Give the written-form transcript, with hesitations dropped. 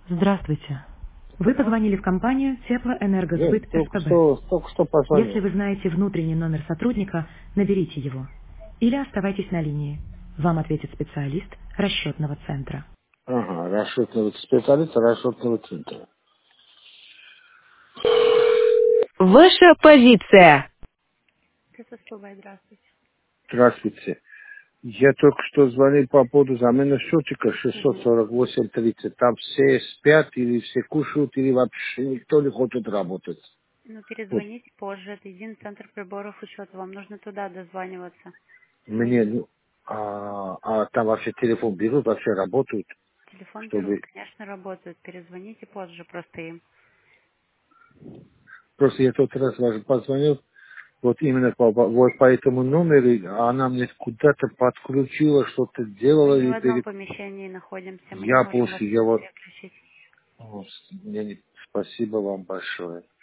Здравствуйте. Вы позвонили в компанию Нет, Теплоэнергосбыт СПБ. только что Если позвонил. вы знаете внутренний номер сотрудника, наберите его. Или оставайтесь на линии. Вам ответит специалист расчетного центра. Ага, расчетного специалист расчетного центра. Ваша позиция. Это СПБ, здравствуйте. Здравствуйте. Я только что звонил по поводу замены счетчика Мгм. 648.30. Там все спят или все кушают, или вообще никто не хочет работать. Ну, Вот перезвоните позже. Это единый центр приборов учета. Вам нужно туда дозваниваться. мне, Звоните. ну, там вообще телефон берут, вообще работают, Телефон берут, чтобы... конечно, работают. Перезвоните позже просто им. Просто я тот раз даже позвонил, вот именно вот по этому номеру, она мне куда-то подключила, что-то Мы делала, не в и одном помещении находимся. Мы не я можем вас больше, я вот переключить. спасибо вам большое.